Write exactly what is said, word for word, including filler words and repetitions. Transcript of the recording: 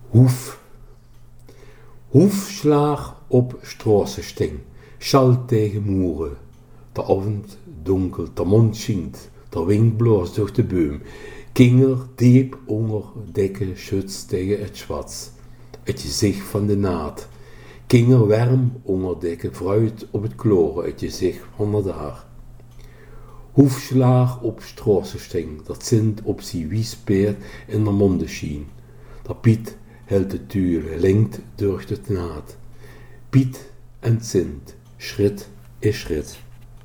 Hoef. Hoefslag op straßensting, schalt tegen moeren. De avond donkel, de mond schijnt, de wind blaast door de boom. Kinger diep onder dikke schutz tegen het schwarz, het gezicht van de naad. Kinger warm onder dikke fruit op het kloren, het gezicht van de daar. Hoefslag op straßensting, dat zint op zijn wiespeert in de monden schien. Dat Piet helt de tuur, linkt door het naad. Piet en Sint, schritt is schritt.